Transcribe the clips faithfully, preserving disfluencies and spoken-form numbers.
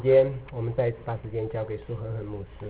今天我们再一次把时间交给苏恒恒牧师。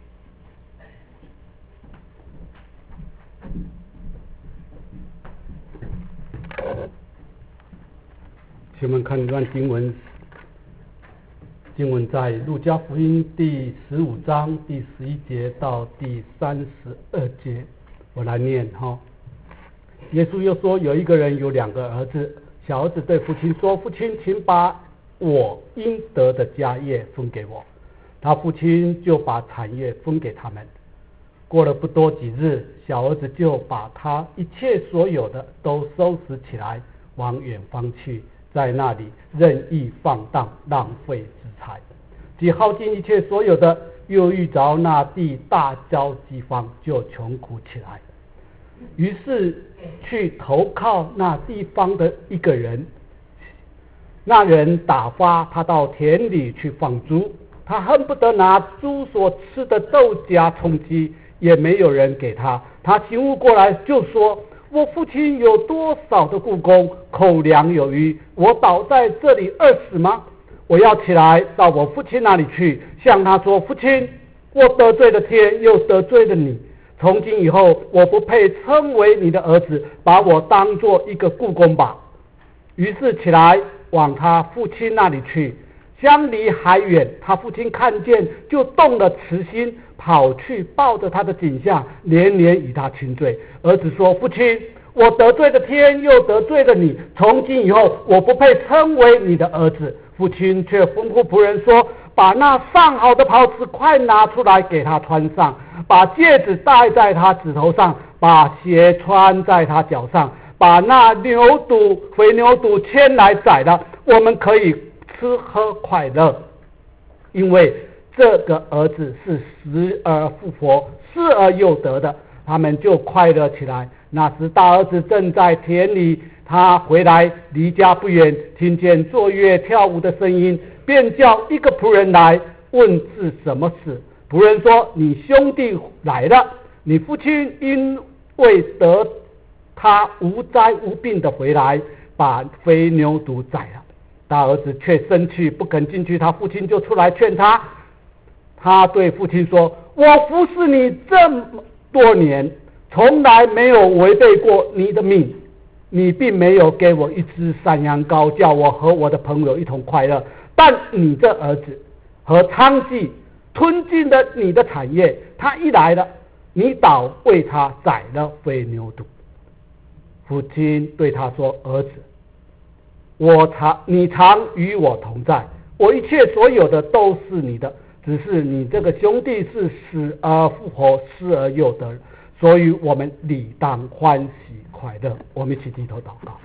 请我们看一段经文，经文在路加福音第十五章第十一节到第三十二节，我来念哈。耶稣又说，有一个人有两个儿子，小儿子对父亲说：“父亲，请把我应得的家业分给我。”他父亲就把产业分给他们。过了不多几日，小儿子就把他一切所有的都收拾起来，往远方去，在那里任意放荡，浪费资财，既耗尽一切所有的，又遇着那地大遭饥荒，就穷苦起来。于是去投靠那地方的一个人，那人打发他到田里去放猪，他恨不得拿猪所吃的豆荚充饥，也没有人给他。他醒悟过来，就说：“我父亲有多少的雇工，口粮有余，我倒在这里饿死吗？我要起来到我父亲那里去，向他说：父亲，我得罪了天，又得罪了你。从今以后，我不配称为你的儿子，把我当作一个雇工吧。”于是起来往他父亲那里去，相离还远，他父亲看见，就动了慈心，跑去抱着他的颈项，连连与他亲嘴。儿子说：“父亲，我得罪了天，又得罪了你，从今以后，我不配称为你的儿子。”父亲却吩咐仆人说：“把那上好的袍子快拿出来给他穿上，把戒指戴在他指头上，把鞋穿在他脚上，把那牛犊肥牛犊牵来宰了，我们可以吃喝快乐。因为这个儿子是死而复活，失而又得的。”他们就快乐起来。那时大儿子正在田里，他回来离家不远，听见坐乐跳舞的声音，便叫一个仆人来问是什么事。仆人说：“你兄弟来了，你父亲因为得他无灾无病的回来，把肥牛犊宰了。”大儿子却生气，不肯进去。他父亲就出来劝他。他对父亲说：“我服侍你这么多年，从来没有违背过你的命，你并没有给我一只山羊羔，叫我和我的朋友一同快乐。但你这儿子和娼妓吞尽了你的产业，他一来了，你倒为他宰了肥牛犊。”父亲对他说：“儿子，我常你常与我同在，我一切所有的都是你的，只是你这个兄弟是死而复活，失而又得，所以我们理当欢喜快乐。”我们一起低头祷告。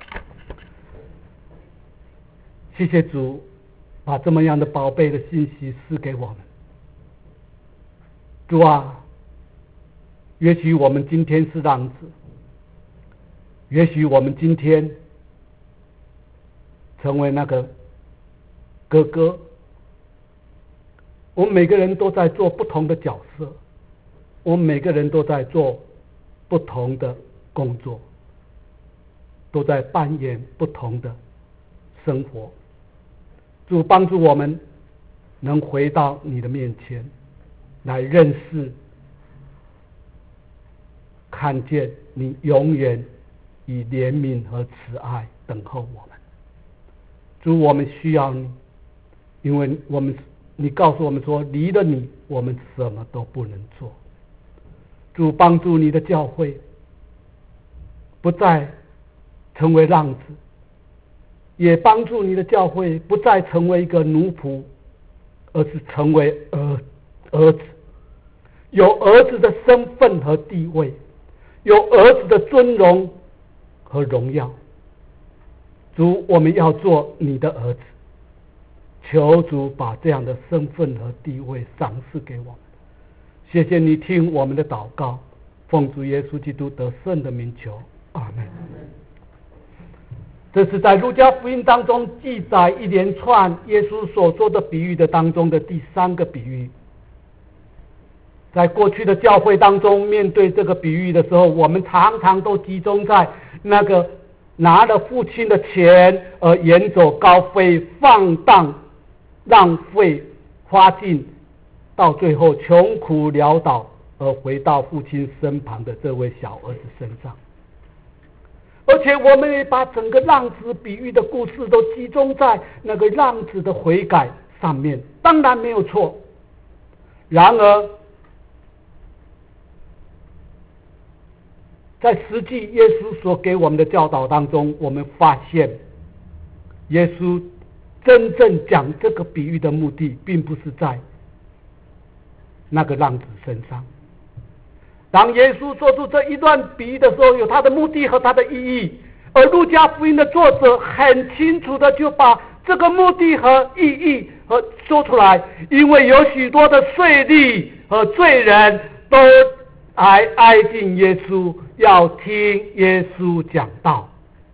谢谢主，把这么样的宝贝的信息赐给我们。主啊，也许我们今天是浪子，也许我们今天成为那个哥哥，我们每个人都在做不同的角色，我们每个人都在做不同的工作，都在扮演不同的生活。主帮助我们能回到你的面前，来认识看见你永远以怜悯和慈爱等候我们。主，我们需要你，因为我们你告诉我们说，离了你我们什么都不能做。主，帮助你的教会不再成为浪子，也帮助你的教会不再成为一个奴仆，而是成为儿儿子，有儿子的身份和地位，有儿子的尊荣和荣耀。主，我们要做你的儿子，求主把这样的身份和地位赏赐给我们。谢谢你听我们的祷告，奉主耶稣基督得胜的名求，阿们。这是在路加福音当中记载一连串耶稣所说的比喻的当中的第三个比喻。在过去的教会当中，面对这个比喻的时候，我们常常都集中在那个拿了父亲的钱而远走高飞、放荡浪费花尽，到最后穷苦潦倒而回到父亲身旁的这位小儿子身上。而且我们也把整个浪子比喻的故事都集中在那个浪子的悔改上面，当然没有错。然而在实际耶稣所给我们的教导当中，我们发现耶稣真正讲这个比喻的目的并不是在那个浪子身上。当耶稣说出这一段比喻的时候，有他的目的和他的意义，而路加福音的作者很清楚的就把这个目的和意义和说出来，因为有许多的税吏和罪人都来挨近耶稣，要听耶稣讲道。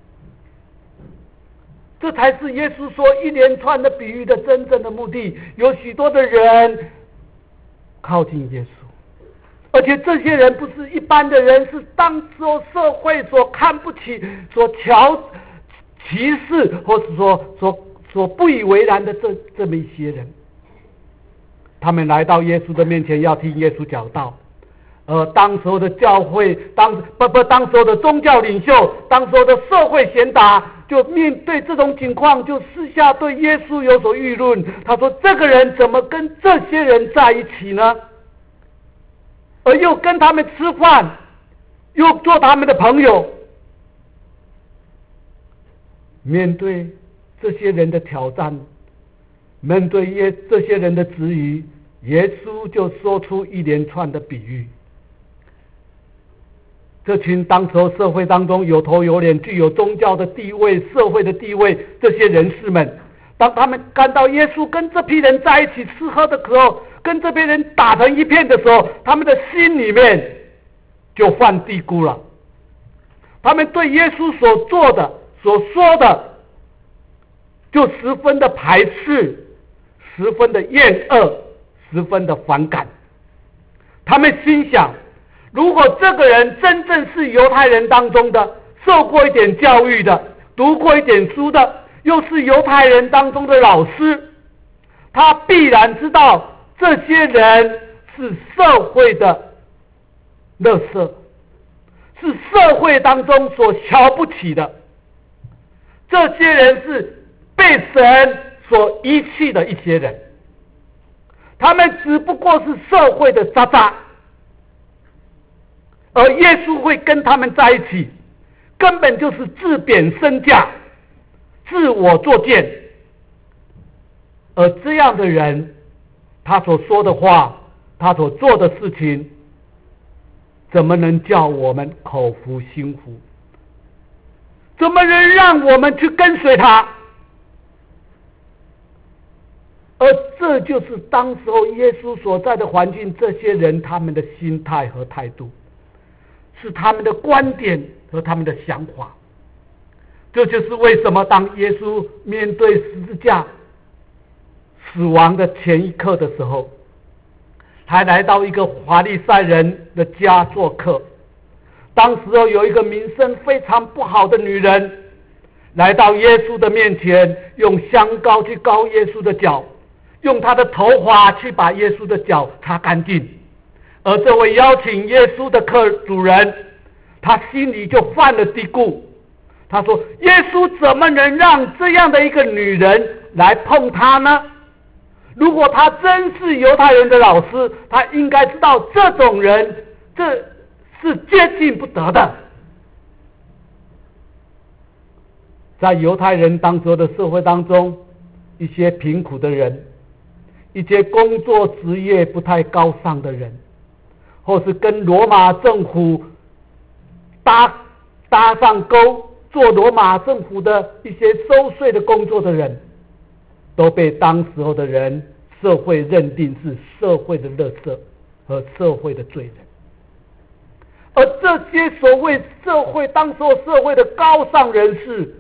这才是耶稣说一连串的比喻的真正的目的。有许多的人靠近耶稣，而且这些人不是一般的人，是当时社会所看不起、所瞧歧视，或是说所所不以为然的这这么一些人。他们来到耶稣的面前，要听耶稣讲道。呃，当时候的教会，当不不，当时候的宗教领袖，当时候的社会贤达，就面对这种情况，就私下对耶稣有所议论。他说：“这个人怎么跟这些人在一起呢？而又跟他们吃饭，又做他们的朋友。”面对这些人的挑战，面对耶这些人的质疑，耶稣就说出一连串的比喻。这群当时候社会当中有头有脸、具有宗教的地位、社会的地位这些人士们，当他们看到耶稣跟这批人在一起吃喝的时候，跟这批人打成一片的时候，他们的心里面就犯嘀咕了。他们对耶稣所做的、所说的，就十分的排斥，十分的厌恶，十分的反感。他们心想，如果这个人真正是犹太人当中的受过一点教育的、读过一点书的，又是犹太人当中的老师，他必然知道这些人是社会的垃圾，是社会当中所瞧不起的，这些人是被神所遗弃的一些人，他们只不过是社会的渣渣，而耶稣会跟他们在一起，根本就是自贬身价，自我作践。而这样的人，他所说的话，他所做的事情，怎么能叫我们口服心服？怎么能让我们去跟随他？而这就是当时候耶稣所在的环境，这些人他们的心态和态度，是他们的观点和他们的想法。这就是为什么当耶稣面对十字架死亡的前一刻的时候，还来到一个法利赛人的家做客。当时候有一个名声非常不好的女人来到耶稣的面前，用香膏去膏耶稣的脚，用她的头发去把耶稣的脚擦干净。而这位邀请耶稣的客主人，他心里就犯了嘀咕，他说：耶稣怎么能让这样的一个女人来碰他呢？如果他真是犹太人的老师，他应该知道这种人这是接近不得的。在犹太人当时的社会当中，一些贫苦的人，一些工作职业不太高尚的人，或是跟罗马政府搭搭上钩，做罗马政府的一些收税的工作的人，都被当时候的人社会认定是社会的垃圾和社会的罪人。而这些所谓社会当时候社会的高尚人士，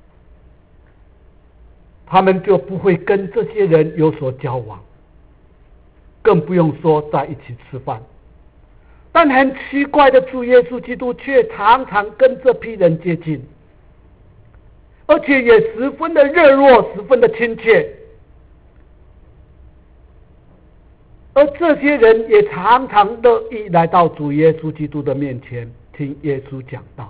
他们就不会跟这些人有所交往，更不用说在一起吃饭。但很奇怪的，主耶稣基督却常常跟这批人接近，而且也十分的热络，十分的亲切。 而这些人也常常乐意来到主耶稣基督的面前，听耶稣讲道。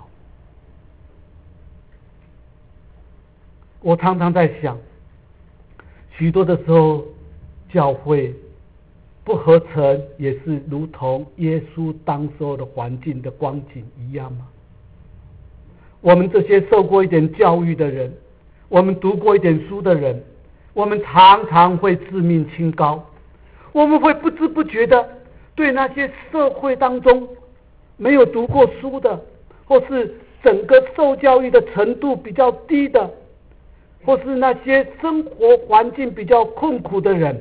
我常常在想，许多的时候教会不合成也是如同耶稣当时候的环境的光景一样吗？我们这些受过一点教育的人，我们读过一点书的人，我们常常会自命清高，我们会不知不觉的对那些社会当中没有读过书的，或是整个受教育的程度比较低的，或是那些生活环境比较困苦的人，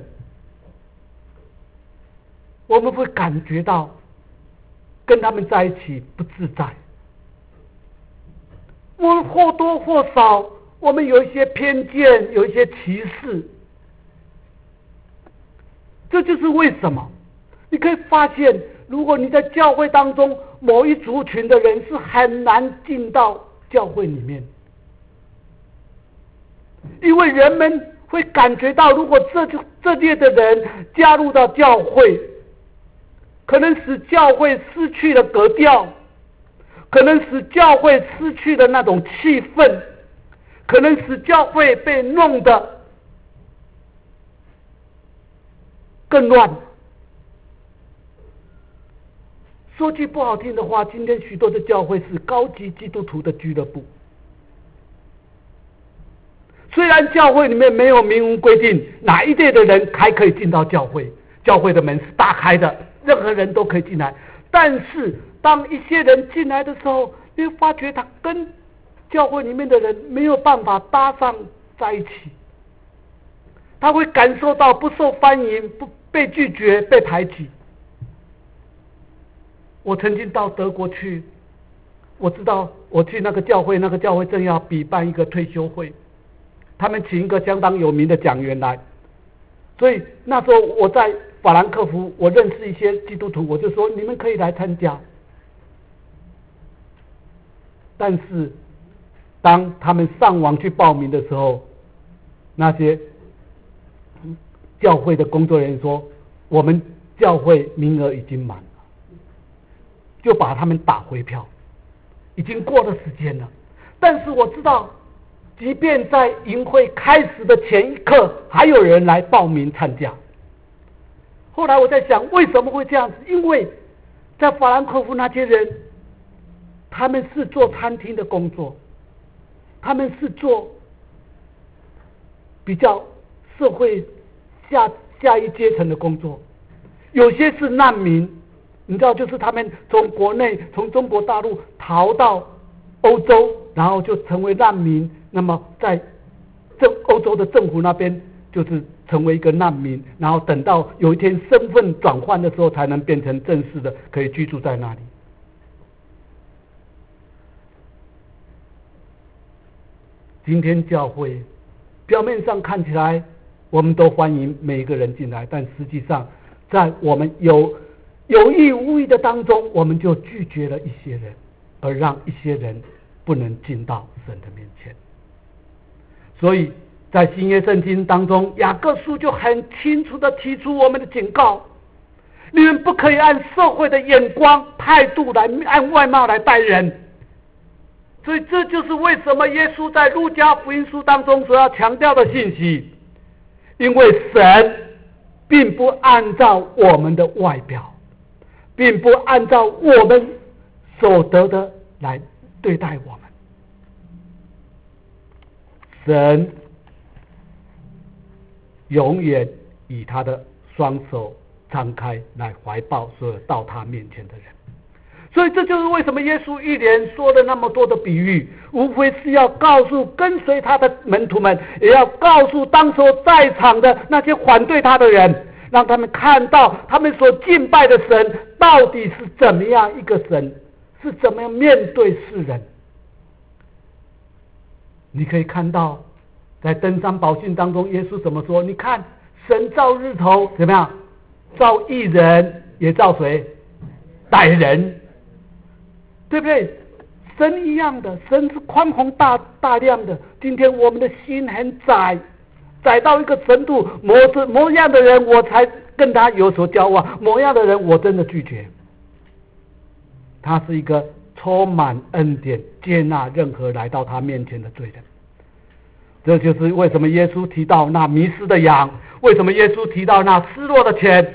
我们会感觉到跟他们在一起不自在。我们或多或少我们有一些偏见，有一些歧视。这就是为什么你可以发现，如果你在教会当中某一族群的人是很难进到教会里面，因为人们会感觉到，如果这这类的人加入到教会，可能使教会失去了格调，可能使教会失去了那种气氛，可能使教会被弄得更乱。说句不好听的话，今天许多的教会是高级基督徒的俱乐部。虽然教会里面没有明文规定哪一类的人还可以进到教会，教会的门是打开的，任何人都可以进来，但是当一些人进来的时候，你会发觉他跟教会里面的人没有办法搭上在一起，他会感受到不受欢迎，不被拒绝，被排挤。我曾经到德国去，我知道我去那个教会，那个教会正要比办一个退休会，他们请一个相当有名的讲员来，所以那时候我在法兰克福，我认识一些基督徒，我就说你们可以来参加。但是当他们上网去报名的时候，那些教会的工作人员说我们教会名额已经满了，就把他们打回票，已经过了时间了。但是我知道，即便在营会开始的前一刻，还有人来报名参加。后来我在想，为什么会这样子？因为在法兰克福那些人，他们是做餐厅的工作，他们是做比较社会下下一阶层的工作，有些是难民，你知道，就是他们从国内从中国大陆逃到欧洲，然后就成为难民，那么在政欧洲的政府那边就是成为一个难民，然后等到有一天身份转换的时候，才能变成正式的可以居住在那里。今天教会表面上看起来我们都欢迎每一个人进来，但实际上在我们有有意无意的当中，我们就拒绝了一些人，而让一些人不能进到神的面前。所以在新约圣经当中，雅各书就很清楚的提出我们的警告：你们不可以按社会的眼光态度来按外貌来待人。所以这就是为什么耶稣在路加福音书当中所要强调的信息，因为神并不按照我们的外表，并不按照我们所得的来对待我们。神永远以他的双手张开来怀抱所有到他面前的人。所以这就是为什么耶稣一连说了那么多的比喻，无非是要告诉跟随他的门徒们，也要告诉当时在场的那些反对他的人，让他们看到他们所敬拜的神到底是怎么样一个神，是怎么样面对世人。你可以看到在登山宝训当中，耶稣怎么说？你看神造日头怎么样？造义人，也造谁？歹人，对不对？神一样的，神是宽宏大大量的。今天我们的心很窄，窄到一个程度，某某样的人我才跟他有所交往，某样的人我真的拒绝。他是一个充满恩典，接纳任何来到他面前的罪人。这就是为什么耶稣提到那迷失的羊，为什么耶稣提到那失落的钱。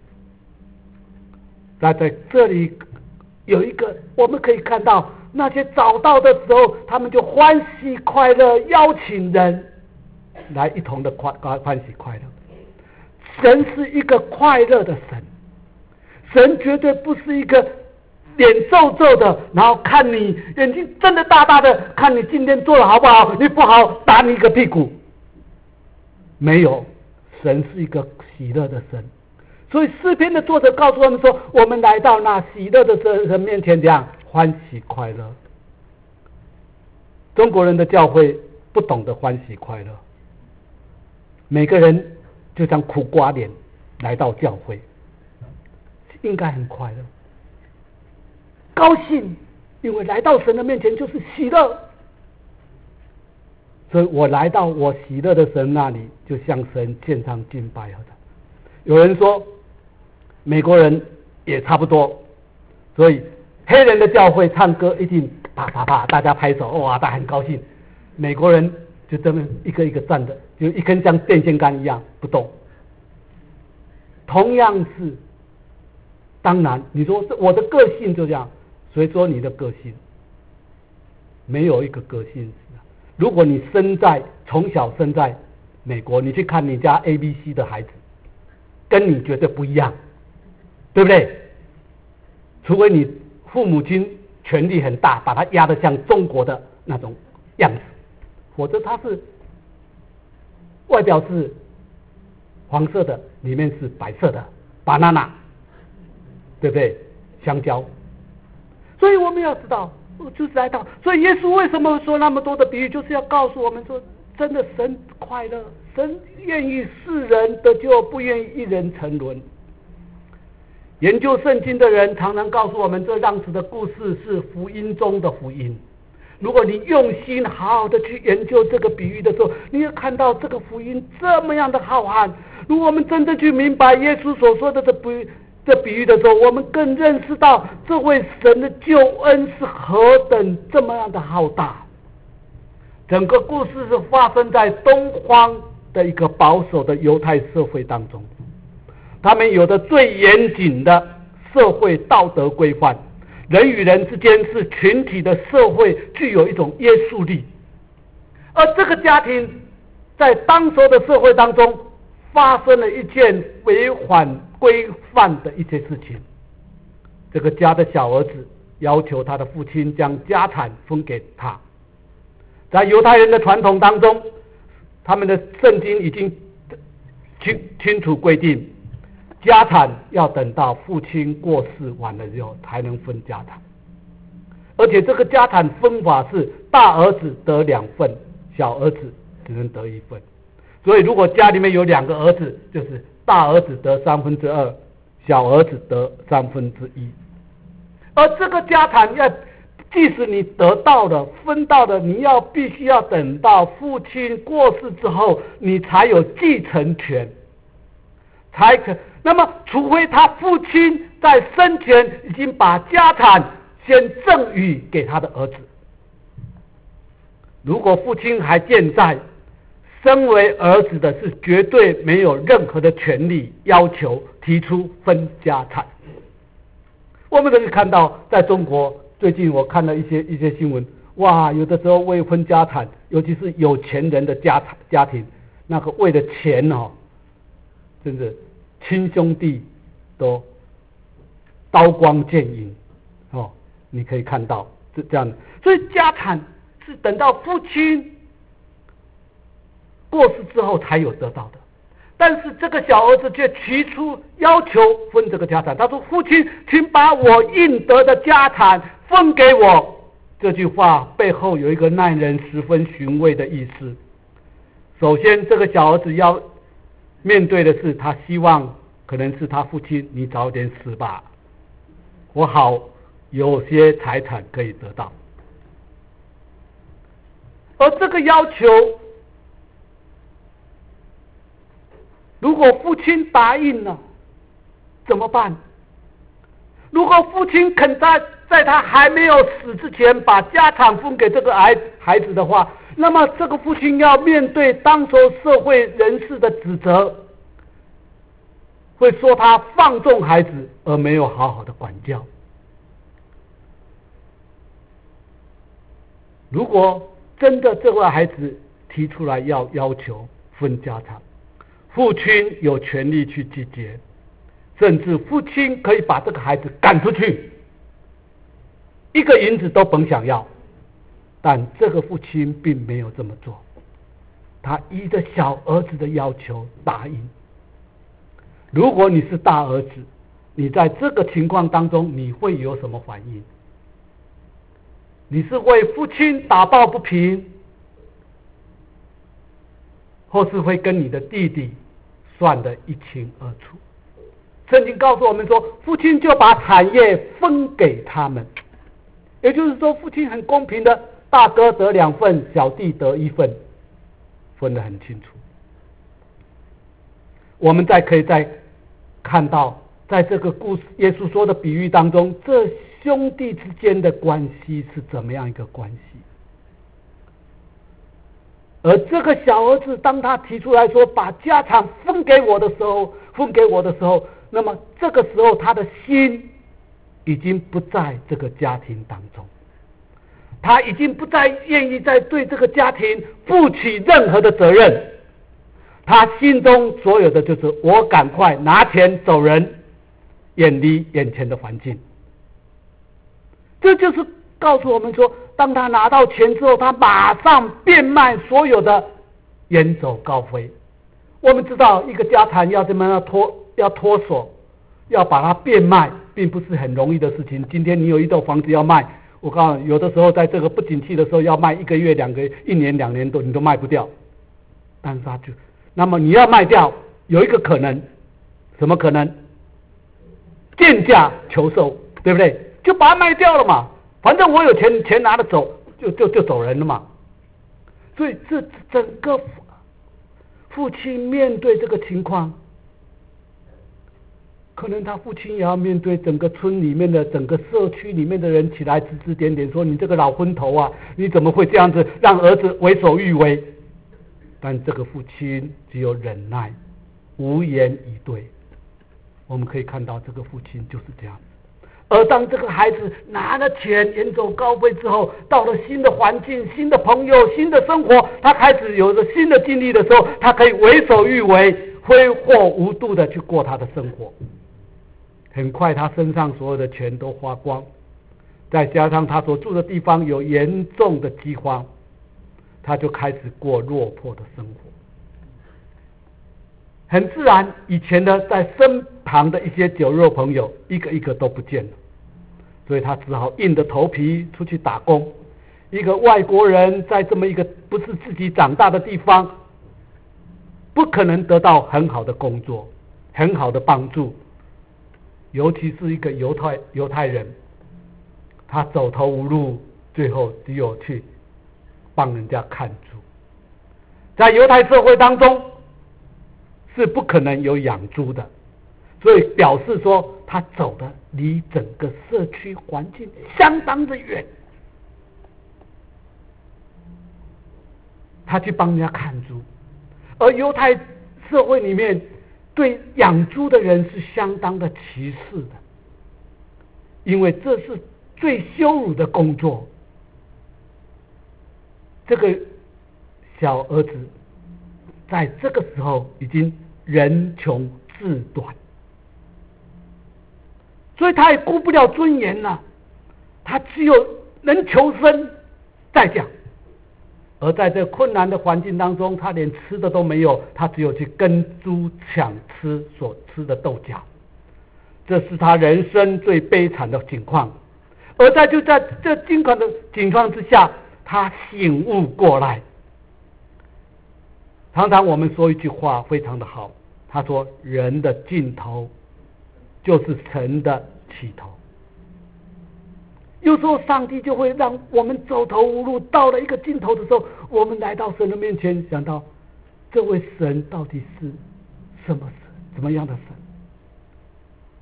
那在这里有一个我们可以看到，那些找到的时候，他们就欢喜快乐，邀请人来一同的快欢喜快乐。神是一个快乐的神，神绝对不是一个脸皱皱的，然后看你眼睛睁得大大的，看你今天做的好不好，你不好打你一个屁股。没有，神是一个喜乐的神。所以诗篇的作者告诉我们说，我们来到那喜乐的神面前，这样欢喜快乐。中国人的教会不懂得欢喜快乐，每个人就像苦瓜脸来到教会，应该很快乐高兴，因为来到神的面前就是喜乐。所以我来到我喜乐的神那里，就向神献上敬拜和赞。有人说美国人也差不多，所以黑人的教会唱歌一定啪啪啪，大家拍手，哇，大家很高兴。美国人就这么一个一个站着，就一根像电线杆一样不动。同样是，当然你说我的个性就这样，谁说你的个性？没有一个个性。如果你生在从小生在美国，你去看你家 A B C 的孩子，跟你绝对不一样，对不对？除非你父母亲权力很大，把他压得像中国的那种样子，否则他是外表是黄色的，里面是白色的 banana， 对不对？香蕉。所以我们要知道，就是来到，所以耶稣为什么说那么多的比喻，就是要告诉我们说，真的神快乐，神愿意世人得救，不愿意一人沉沦。研究圣经的人常常告诉我们，这样子的故事是福音中的福音。如果你用心好好的去研究这个比喻的时候，你会看到这个福音这么样的浩瀚。如果我们真正去明白耶稣所说的这比这比喻的时候，我们更认识到这位神的救恩是何等这么样的浩大。整个故事是发生在东方的一个保守的犹太社会当中，他们有着最严谨的社会道德规范，人与人之间是群体的社会，具有一种约束力。而这个家庭在当时的社会当中发生了一件违反规范的一些事情。这个家的小儿子要求他的父亲将家产分给他。在犹太人的传统当中，他们的圣经已经清清楚规定，家产要等到父亲过世完了之后才能分家产，而且这个家产分法是大儿子得两份，小儿子只能得一份。所以如果家里面有两个儿子，就是大儿子得三分之二，小儿子得三分之一。而这个家产要，即使你得到了分到了，你要必须要等到父亲过世之后，你才有继承权，才可。那么，除非他父亲在生前已经把家产先赠予给他的儿子，如果父亲还健在，身为儿子的是绝对没有任何的权利要求提出分家产。我们可以看到，在中国最近我看了一些一些新闻，哇，有的时候为分家产，尤其是有钱人的家产家庭，那个为了钱哦，真的亲兄弟都刀光剑影哦，你可以看到是这样的。所以家产是等到父亲过世之后才有得到的。但是这个小儿子却提出要求分这个家产，他说：“父亲，请把我应得的家产分给我。”这句话背后有一个耐人十分寻味的意思。首先，这个小儿子要面对的是，他希望可能是他父亲你早点死吧，我好有些财产可以得到。而这个要求，如果父亲答应了， 怎么办？如果父亲肯在在他还没有死之前把家产分给这个孩孩子的话，那么这个父亲要面对当时社会人士的指责，会说他放纵孩子而没有好好的管教。如果真的这位孩子提出来要要求分家产，父亲有权利去拒绝，甚至父亲可以把这个孩子赶出去，一个银子都甭想要。但这个父亲并没有这么做，他依着小儿子的要求答应。如果你是大儿子，你在这个情况当中你会有什么反应？你是为父亲打抱不平，或是会跟你的弟弟算得一清二楚？圣经告诉我们说，父亲就把产业分给他们，也就是说父亲很公平的，大哥得两份，小弟得一份，分得很清楚。我们再可以再看到，在这个故事耶稣说的比喻当中，这兄弟之间的关系是怎么样一个关系？而这个小儿子当他提出来说把家产分给我的时候，分给我的时候，那么这个时候他的心已经不在这个家庭当中，他已经不再愿意再对这个家庭负起任何的责任，他心中所有的就是我赶快拿钱走人，远离眼前的环境。这就是告诉我们说，当他拿到钱之后，他马上变卖所有的，远走高飞。我们知道一个家产要怎么样脱要脱手，要把它变卖，并不是很容易的事情。今天你有一栋房子要卖，我告诉你，有的时候在这个不景气的时候要卖一个月、两个月、一年、两年都你都卖不掉。但是他就，那么你要卖掉，有一个可能，什么可能？贱价求售，对不对？就把它卖掉了嘛，反正我有钱，钱拿得走，就就就走人了嘛。所以这整个父亲面对这个情况，可能他父亲也要面对整个村里面的、整个社区里面的人起来指指点点，说你这个老昏头啊，你怎么会这样子让儿子为所欲为？但这个父亲只有忍耐，无言以对。我们可以看到这个父亲就是这样。而当这个孩子拿了钱远走高飞之后，到了新的环境、新的朋友、新的生活，他开始有了新的经历的时候，他可以为所欲为，挥霍无度的去过他的生活。很快他身上所有的钱都花光，再加上他所住的地方有严重的饥荒，他就开始过落魄的生活。很自然，以前的在身旁的一些酒肉朋友一个一个都不见了，所以他只好硬着头皮出去打工。一个外国人在这么一个不是自己长大的地方，不可能得到很好的工作、很好的帮助，尤其是一个犹太犹太人，他走投无路，最后只有去帮人家看猪。在犹太社会当中是不可能有养猪的，所以表示说他走的离整个社区环境相当的远，他去帮人家看猪。而犹太社会里面对养猪的人是相当的歧视的，因为这是最羞辱的工作。这个小儿子在这个时候已经人穷志短，所以他也顾不了尊严了，他只有能求生再讲。而在这困难的环境当中，他连吃的都没有，他只有去跟猪抢吃所吃的豆角，这是他人生最悲惨的境况。而在就在这境况的境况之下，他醒悟过来。常常我们说一句话非常的好，他说人的尽头就是神的起头。有时候上帝就会让我们走投无路，到了一个尽头的时候，我们来到神的面前，想到这位神到底是什么神，怎么样的神？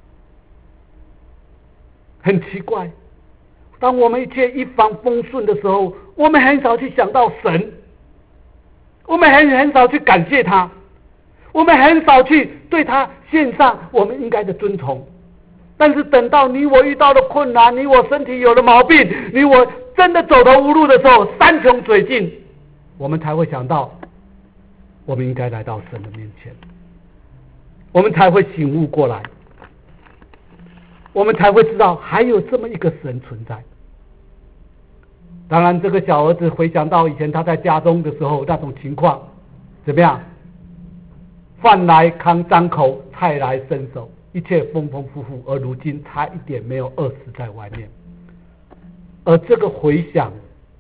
很奇怪，当我们一切一帆风顺的时候，我们很少去想到神，我们很很少去感谢他，我们很少去对他献上我们应该的尊崇。但是等到你我遇到了困难，你我身体有了毛病，你我真的走投无路的时候，山穷水尽，我们才会想到我们应该来到神的面前，我们才会醒悟过来，我们才会知道还有这么一个神存在。当然这个小儿子回想到以前他在家中的时候那种情况，怎么样？饭来康张口，菜来伸手，一切丰丰富富，而如今差一点没有饿死在外面。而这个回想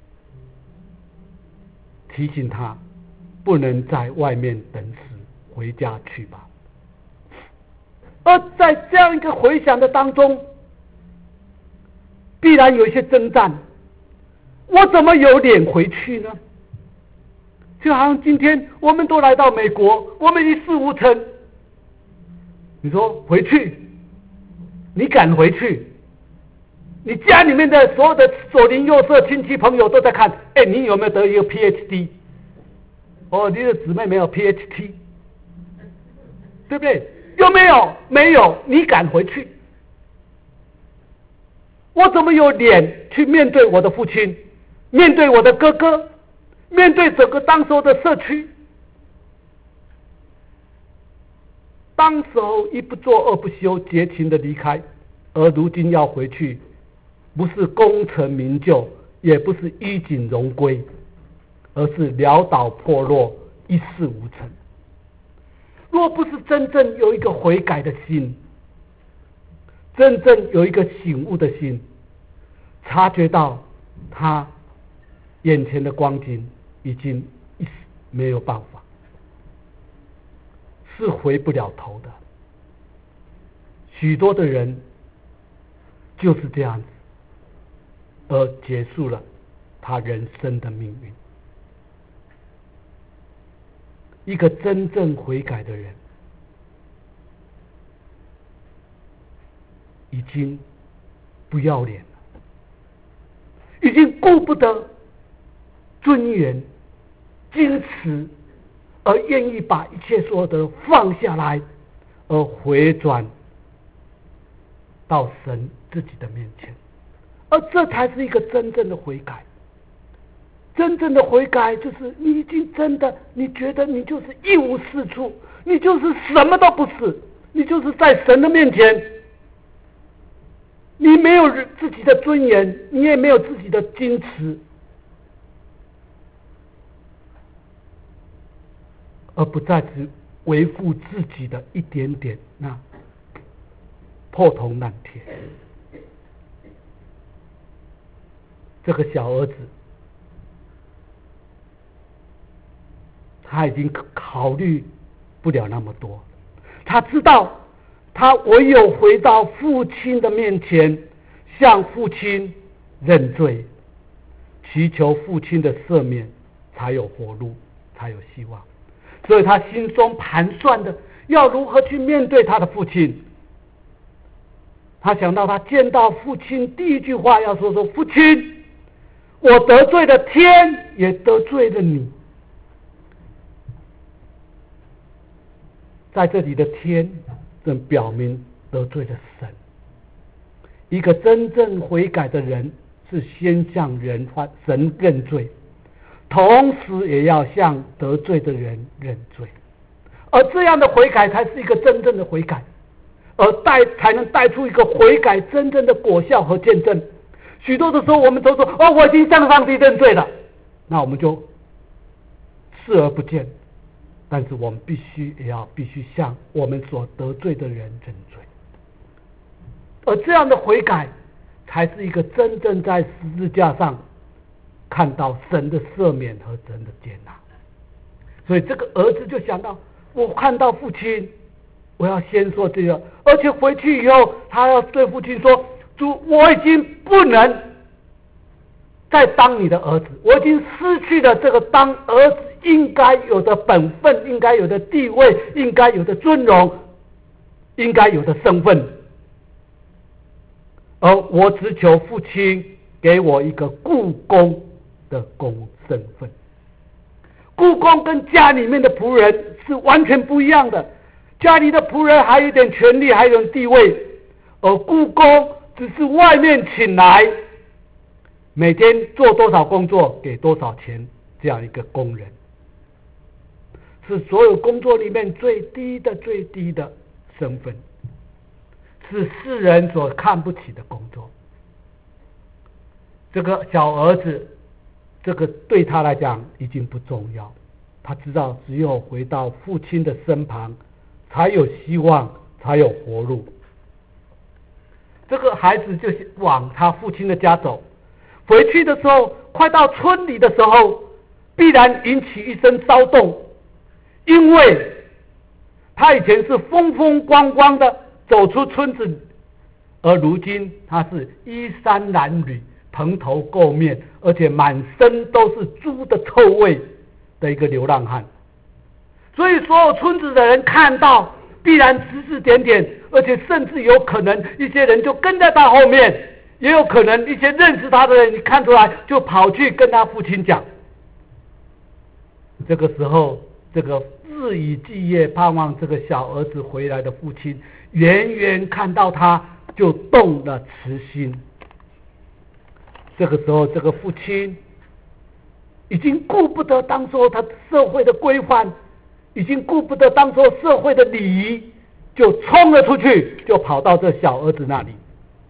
提醒他不能在外面等死，回家去吧。而在这样一个回想的当中，必然有一些征战，我怎么有脸回去呢？就好像今天我们都来到美国，我们一事无成，你说回去，你敢回去？你家里面的所有的左邻右舍亲戚朋友都在看，哎，你有没有得一个 P H D？ 哦，你的姊妹没有 P H D， 对不对？有没有？没有，你敢回去？我怎么有脸去面对我的父亲，面对我的哥哥，面对整个当时候的社区？当时候一不做二不休，绝情的离开，而如今要回去，不是功成名就，也不是衣锦荣归，而是潦倒破落，一事无成。若不是真正有一个悔改的心，真正有一个醒悟的心，察觉到他眼前的光景已经没有办法，是回不了头的。许多的人就是这样子，而结束了他人生的命运。一个真正悔改的人，已经不要脸了，已经顾不得尊严、矜持，而愿意把一切所有的放下来，而回转到神自己的面前，而这才是一个真正的悔改。真正的悔改就是你已经真的，你觉得你就是一无是处，你就是什么都不是，你就是在神的面前，你没有自己的尊严，你也没有自己的矜持，而不再只维护自己的一点点那破铜烂铁。这个小儿子他已经考虑不了那么多，他知道他唯有回到父亲的面前，向父亲认罪，祈求父亲的赦免，才有活路，才有希望。所以他心中盘算的要如何去面对他的父亲。他想到他见到父亲第一句话要说说，父亲，我得罪了天，也得罪了你。在这里的天正表明得罪了神。一个真正悔改的人是先向人神认罪，同时也要向得罪的人认罪，而这样的悔改才是一个真正的悔改，而带才能带出一个悔改真正的果效和见证。许多的时候我们都说，哦，我已经向上帝认罪了，那我们就视而不见。但是我们必须也要必须向我们所得罪的人认罪，而这样的悔改才是一个真正在十字架上看到神的赦免和神的接纳。所以这个儿子就想到，我看到父亲，我要先说这个，而且回去以后他要对父亲说，主，我已经不能再当你的儿子，我已经失去了这个当儿子应该有的本分，应该有的地位，应该有的尊荣，应该有的身份。 而我只求父亲给我一个雇工的工身份。雇工跟家里面的仆人是完全不一样的，家里的仆人还有一点权利，还有一点地位，而雇工只是外面请来，每天做多少工作给多少钱，这样一个工人，是所有工作里面最低的最低的身份，是世人所看不起的工作。这个小儿子，这个对他来讲已经不重要，他知道只有回到父亲的身旁，才有希望，才有活路。这个孩子就往他父亲的家走，回去的时候，快到村里的时候，必然引起一声骚动，因为他以前是风风光光的走出村子，而如今他是衣衫褴褛，蓬头垢面，而且满身都是猪的臭味的一个流浪汉。所以所有村子的人看到，必然指指点点，而且甚至有可能一些人就跟在他后面，也有可能一些认识他的人，你看出来就跑去跟他父亲讲。这个时候，这个日以继夜盼望这个小儿子回来的父亲，远远看到他就动了慈心。这个时候，这个父亲已经顾不得当时候他社会的规范，已经顾不得当时候社会的礼仪，就冲了出去，就跑到这小儿子那里。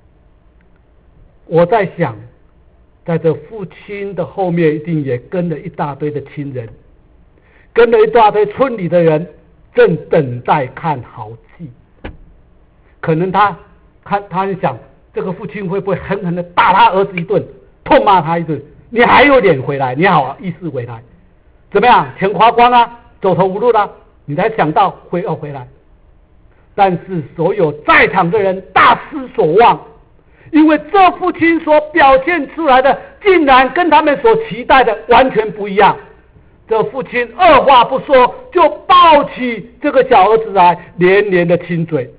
我在想，在这父亲的后面一定也跟了一大堆的亲人，跟了一大堆村里的人，正等待看好戏。可能他看他想，这个父亲会不会狠狠的打他儿子一顿，痛骂他一顿？你还有脸回来？你好意思回来？怎么样？钱花光啊，走投无路了，你才想到会要回来。但是所有在场的人大失所望，因为这父亲所表现出来的，竟然跟他们所期待的完全不一样。这父亲二话不说，就抱起这个小儿子来，连连的亲嘴。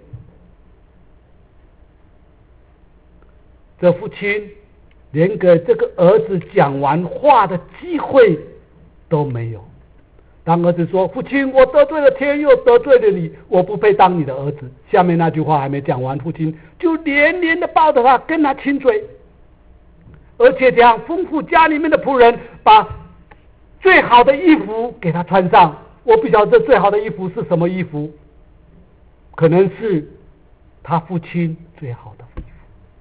这父亲连给这个儿子讲完话的机会都没有。当儿子说：“父亲，我得罪了天，又得罪了你，我不配当你的儿子。”下面那句话还没讲完，父亲就连连的抱着他，跟他亲嘴，而且这样吩咐家里面的仆人把最好的衣服给他穿上。我不晓得这最好的衣服是什么衣服，可能是他父亲最好的衣服，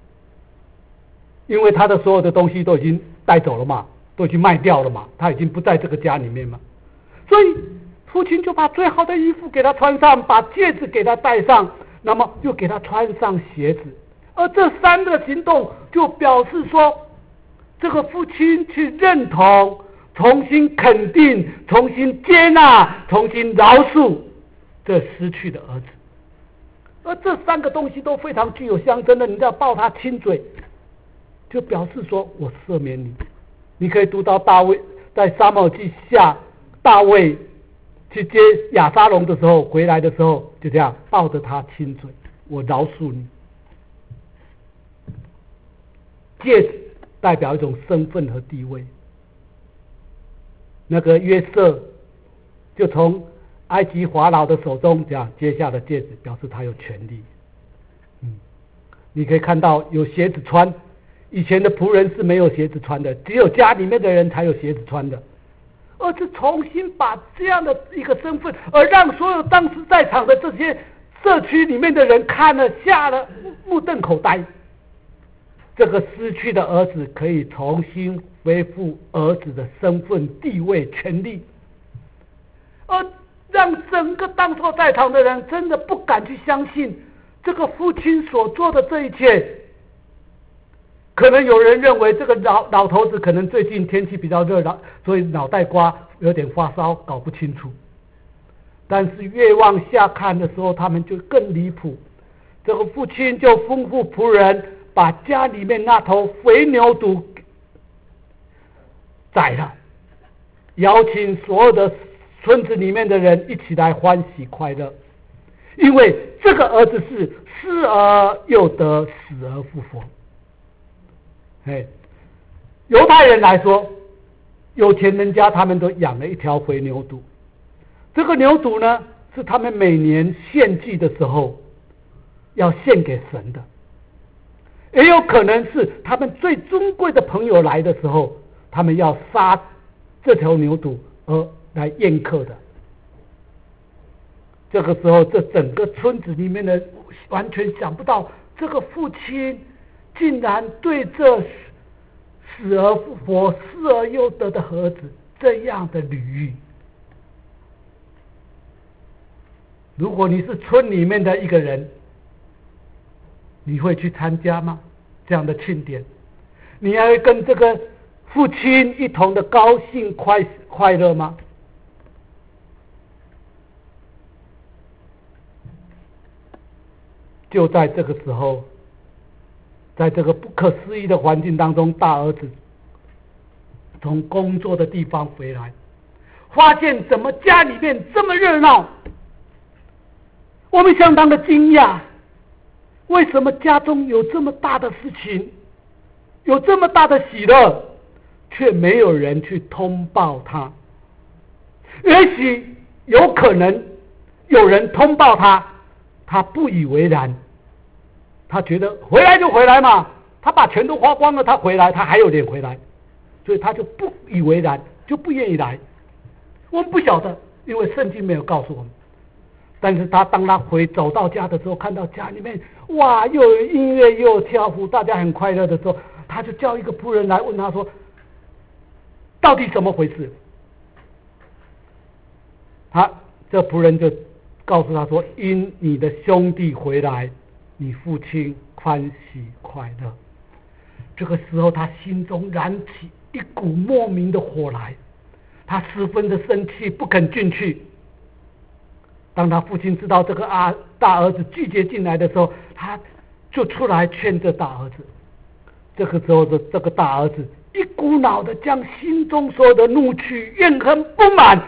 因为他的所有的东西都已经带走了嘛，都已经卖掉了嘛，他已经不在这个家里面嘛。所以父亲就把最好的衣服给他穿上，把戒指给他戴上，那么又给他穿上鞋子。而这三个行动就表示说，这个父亲去认同、重新肯定、重新接纳、重新饶恕这失去的儿子。而这三个东西都非常具有象征的，你要抱他亲嘴，就表示说我赦免你。你可以读到大卫在撒母耳记下，大卫去接亚沙龙的时候，回来的时候就这样抱着他亲嘴，我饶恕你。戒指代表一种身份和地位，那个约瑟就从埃及法老的手中这样接下了戒指，表示他有权利。嗯，你可以看到有鞋子穿，以前的仆人是没有鞋子穿的，只有家里面的人才有鞋子穿的。而是重新把这样的一个身份，而让所有当时在场的这些社区里面的人看了吓了目瞪口呆。这个失去的儿子可以重新恢复儿子的身份、地位、权利，而让整个当时在场的人真的不敢去相信这个父亲所做的这一切。可能有人认为这个老老头子可能最近天气比较热了，所以脑袋瓜有点发烧，搞不清楚。但是越往下看的时候，他们就更离谱。这个父亲就吩咐仆人把家里面那头肥牛犊宰了，邀请所有的村子里面的人一起来欢喜快乐，因为这个儿子是失而又得，死而复活。 哎，犹太人来说，有钱人家他们都养了一条肥牛犊，这个牛犊呢是他们每年献祭的时候要献给神的，也有可能是他们最尊贵的朋友来的时候，他们要杀这条牛犊而来宴客的。这个时候，这整个村子里面的完全想不到，这个父亲竟然对这死而复活、失而又得的儿子这样的礼遇。如果你是村里面的一个人，你会去参加吗？这样的庆典，你还会跟这个父亲一同的高兴快快乐吗？就在这个时候，在这个不可思议的环境当中，大儿子从工作的地方回来，发现怎么家里面这么热闹，我们相当的惊讶，为什么家中有这么大的事情，有这么大的喜乐，却没有人去通报他？也许有可能有人通报他，他不以为然，他觉得回来就回来嘛，他把钱都花光了，他回来他还有脸回来，所以他就不以为然，就不愿意来。我们不晓得，因为圣经没有告诉我们。但是他当他回走到家的时候，看到家里面哇，又有音乐又有跳舞，大家很快乐的时候，他就叫一个仆人来问他说，到底怎么回事？他这仆人就告诉他说，因你的兄弟回来，你父亲欢喜快乐。这个时候他心中燃起一股莫名的火来，他十分的生气，不肯进去。当他父亲知道这个啊大儿子拒绝进来的时候，他就出来劝这大儿子。这个时候的这个大儿子一股脑的将心中所有的怒气、怨恨、不满、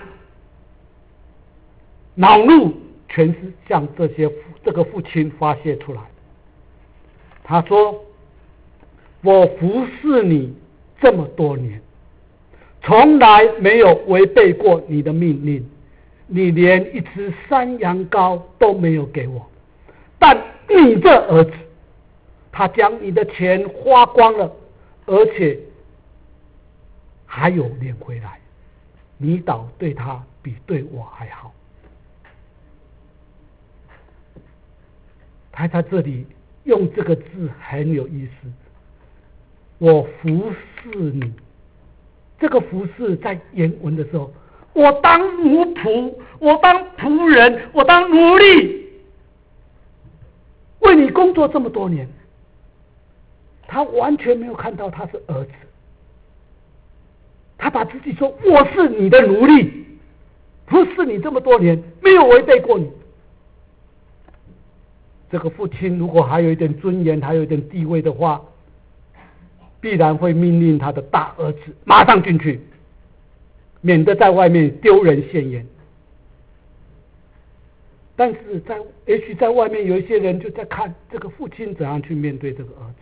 恼怒，全是向这些这个父亲发泄出来。他说：“我服侍你这么多年，从来没有违背过你的命令。你连一只山羊羔都没有给我，但你这儿子，他将你的钱花光了，而且还有脸回来，你倒对他比对我还好。”他在这里用这个字很有意思，我服侍你。这个服侍在原文的时候，我当奴仆，我当仆人，我当奴隶，为你工作这么多年。他完全没有看到他是儿子，他把自己说我是你的奴隶，服侍你这么多年，没有违背过你。这个父亲如果还有一点尊严，还有一点地位的话，必然会命令他的大儿子马上进去，免得在外面丢人现眼。但是在也许在外面有一些人就在看这个父亲怎样去面对这个儿子。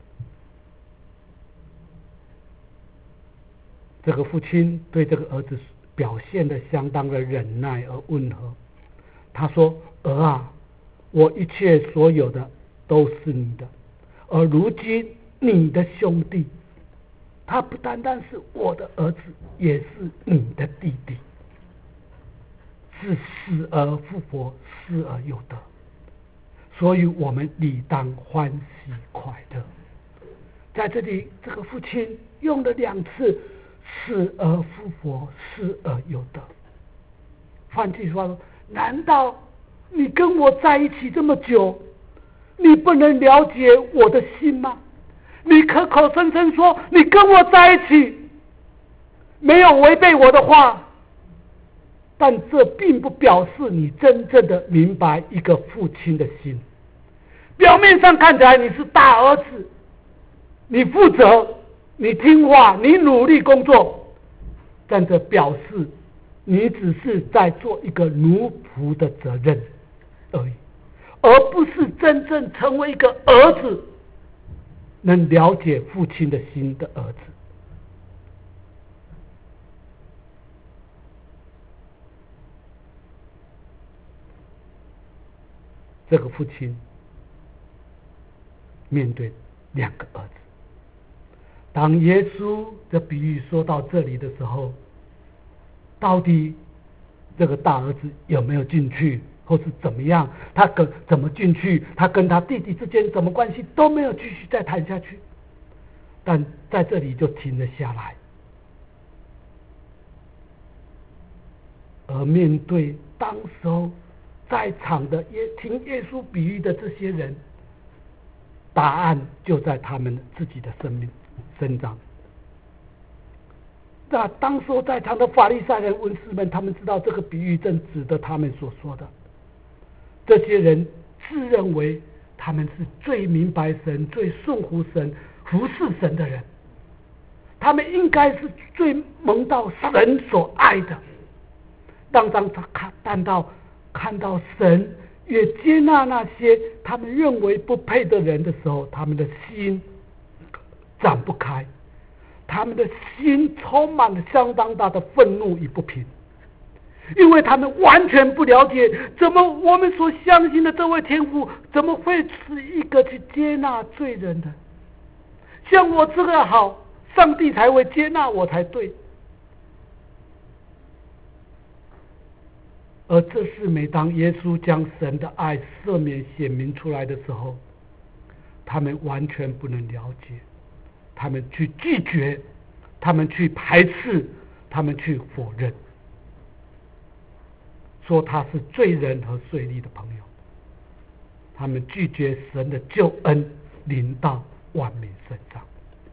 这个父亲对这个儿子表现得相当的忍耐而温和。他说：“儿啊，我一切所有的都是你的，而如今你的兄弟，他不单单是我的儿子，也是你的弟弟，是死而复活，失而又得，所以我们理当欢喜快乐。”在这里，这个父亲用了两次死而复活，失而又得。换句话说，难道你跟我在一起这么久，你不能了解我的心吗？你口口声声说你跟我在一起，没有违背我的话，但这并不表示你真正的明白一个父亲的心。表面上看起来你是大儿子，你负责，你听话，你努力工作，但这表示你只是在做一个奴仆的责任而已，而不是真正成为一个儿子， 能了解父亲的心的儿子。这个父亲面对两个儿子。当耶稣的比喻说到这里的时候，到底这个大儿子有没有进去，或是怎么样，他跟怎么进去，他跟他弟弟之间什么关系都没有继续再谈下去，但在这里就停了下来。而面对当时候在场的也听耶稣比喻的这些人，答案就在他们自己的生命身上。那当时候在场的法利赛人、文士们，他们知道这个比喻正指的他们所说的。这些人自认为他们是最明白神、最顺服神、服侍神的人，他们应该是最蒙到神所爱的。当当他看看到看到神也接纳那些他们认为不配的人的时候，他们的心展不开，他们的心充满了相当大的愤怒与不平，因为他们完全不了解，怎么我们所相信的这位天父怎么会是一个去接纳罪人的？像我这个好，上帝才会接纳我才对。而这是每当耶稣将神的爱赦免显明出来的时候，他们完全不能了解，他们去拒绝，他们去排斥，他们去否认，说他是罪人和税吏的朋友，他们拒绝神的救恩临到万民身上。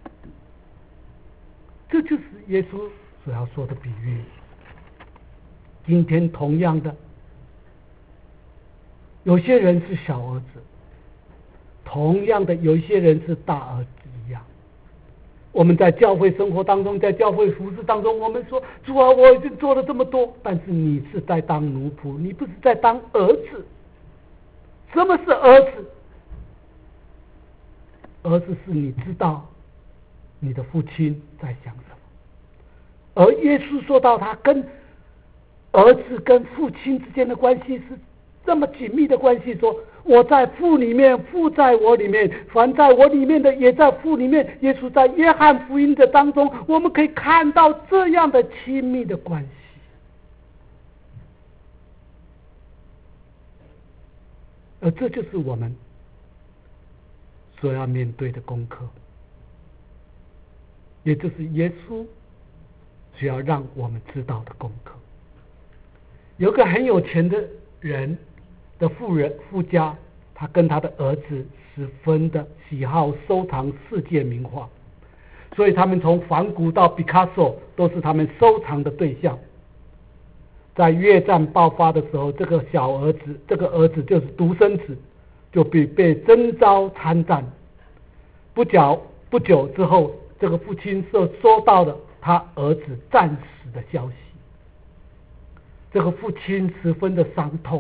这就是耶稣所要说的比喻。今天同样的，有些人是小儿子，同样的有一些人是大儿子一样。我们在教会生活当中，在教会服事当中，我们说主啊，我已经做了这么多，但是你是在当奴仆，你不是在当儿子。什么是儿子？儿子是你知道你的父亲在想什么。而耶稣说到他跟儿子跟父亲之间的关系是这么紧密的关系，说我在父里面，父在我里面，凡在我里面的也在父里面。耶稣在约翰福音的当中，我们可以看到这样的亲密的关系。而这就是我们所要面对的功课，也就是耶稣需要让我们知道的功课。有个很有钱的人的富人富家，他跟他的儿子十分的喜好收藏世界名画，所以他们从梵谷到毕卡索都是他们收藏的对象。在越战爆发的时候，这个小儿子，这个儿子就是独生子，就被被征召参战。不久不久之后，这个父亲就收到了他儿子战死的消息。这个父亲十分的伤痛。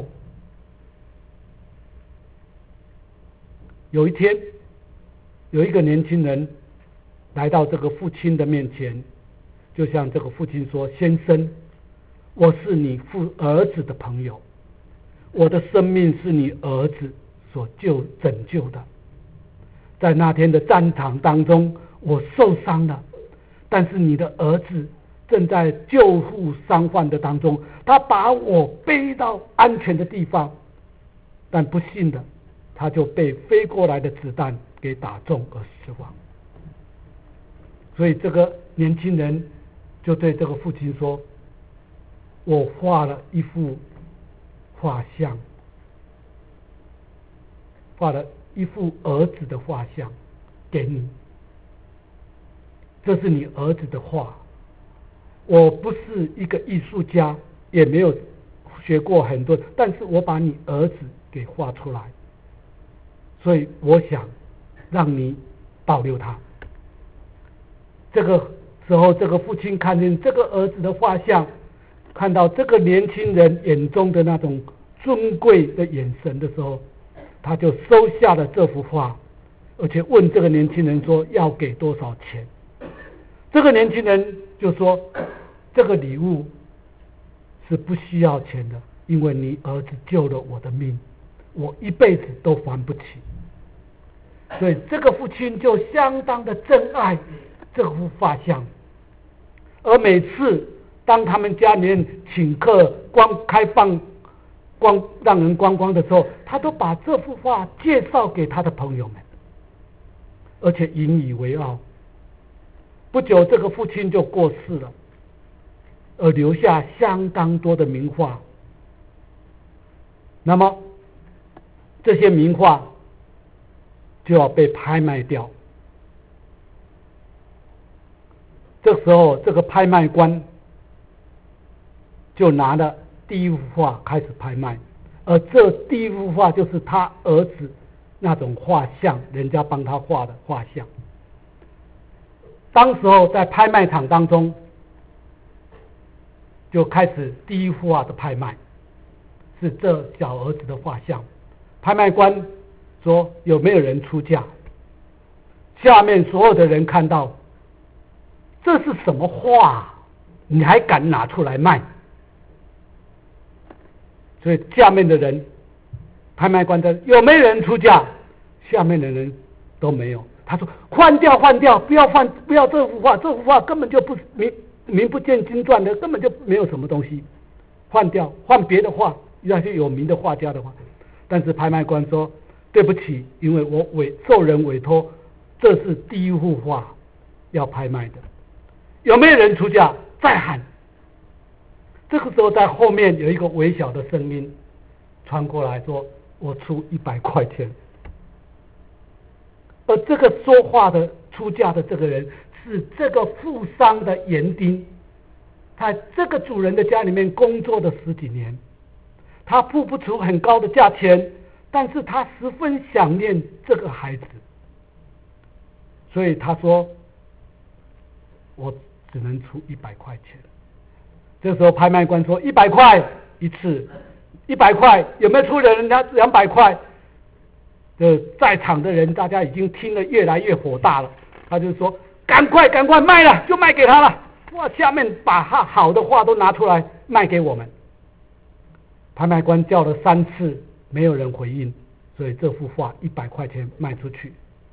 有一天，有一个年轻人来到这个父亲的面前，就向这个父亲说：先生，我是你父儿子的朋友，我的生命是你儿子所救拯救的。在那天的战场当中，我受伤了，但是你的儿子正在救护伤患的当中，他把我背到安全的地方，但不幸的，他就被飞过来的子弹给打中而死亡。所以这个年轻人就对这个父亲说：我画了一幅画像，画了一幅儿子的画像给你，这是你儿子的画。我不是一个艺术家，也没有学过很多，但是我把你儿子给画出来，所以我想让你保留他。这个时候，这个父亲看见这个儿子的画像，看到这个年轻人眼中的那种尊贵的眼神的时候，他就收下了这幅画， 而且问这个年轻人说要给多少钱。这个年轻人就说这个礼物是不需要钱的，因为你儿子救了我的命，我一辈子都还不起。所以这个父亲就相当的珍爱这幅画像，而每次当他们家里面请客光开放光让人观光的时候，他都把这幅画介绍给他的朋友们，而且引以为傲。不久这个父亲就过世了，而留下相当多的名画。那么这些名画就要被拍卖掉。这时候这个拍卖官就拿了第一幅画开始拍卖，而这第一幅画就是他儿子那种画像，人家帮他画的画像。当时候在拍卖场当中就开始第一幅画的拍卖，是这小儿子的画像。拍卖官说有没有人出价？下面所有的人看到这是什么画，你还敢拿出来卖？所以下面的人，拍卖官的有没有人出价？下面的人都没有。他说换掉换掉，不要换不要这幅画，这幅画根本就不名名不见经传的，根本就没有什么东西，换掉换别的画，那些有名的画家的画。但是拍卖官说对不起，因为我委受人委托，这是第一幅画要拍卖的，有没有人出价？再喊。这个时候在后面有一个微小的声音传过来说我出一百块钱。而这个说话的出价的这个人是这个富商的园丁，在这个主人的家里面工作的十几年，他付不出很高的价钱，但是他十分想念这个孩子，所以他说我只能出一百块钱。这时候拍卖官说一百块一次，一百块有没有出人家两百块？这在场的人大家已经听得越来越火大了，他就说赶快赶快卖了，就卖给他了。哇，下面把他好的画都拿出来卖给我们。拍卖官叫了三次没有人回应，所以这幅画一百块钱卖出去。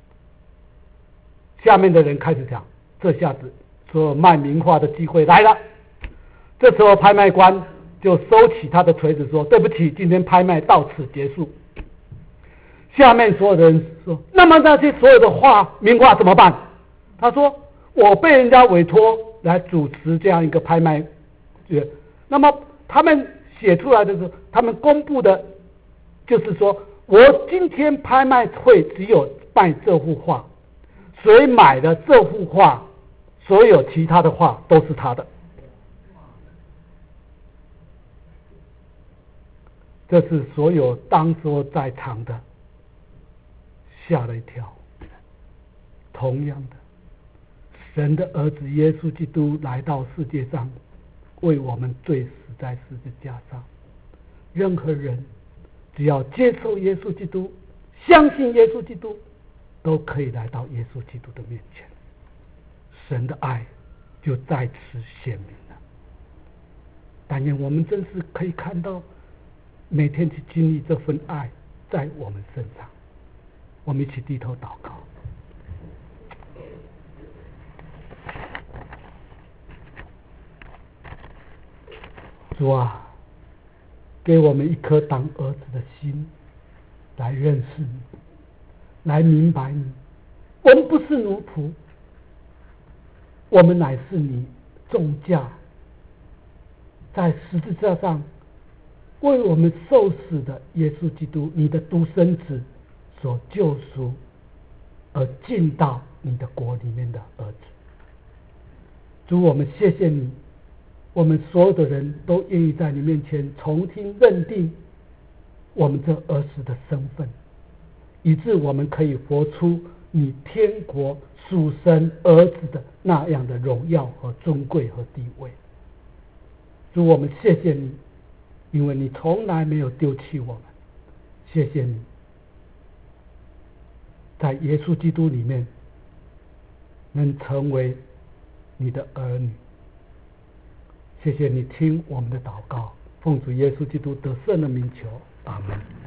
下面的人开始讲，这下子所有卖名画的机会来了。这时候拍卖官就收起他的锤子说对不起，今天拍卖到此结束。下面所有的人说那么那些所有的画名画怎么办？他说我被人家委托来主持这样一个拍卖，那么他们写出来的时候，他们公布的就是说我今天拍卖会只有卖这幅画，谁买了这幅画，所有其他的画都是他的。这是所有当时在场的吓了一跳。同样的，神的儿子耶稣基督来到世界上，为我们罪死在十字架上。任何人只要接受耶稣基督，相信耶稣基督，都可以来到耶稣基督的面前，神的爱就在此显明了。但愿我们真是可以看到，每天去经历这份爱在我们身上。我们一起低头祷告。主啊，给我们一颗当儿子的心，来认识你，来明白你。我们不是奴仆，我们乃是你重价在十字架上为我们受死的耶稣基督，你的独生子所救赎而进到你的国里面的儿子。主，我们谢谢你，我们所有的人都愿意在你面前重新认定我们这儿子的身份，以致我们可以活出你天国属神儿子的那样的荣耀和尊贵和地位。主，我们谢谢你，因为你从来没有丢弃我们。谢谢你， 在耶稣基督里面能成为你的儿女。谢谢你听我们的祷告，奉主耶稣基督得胜的名求，阿门。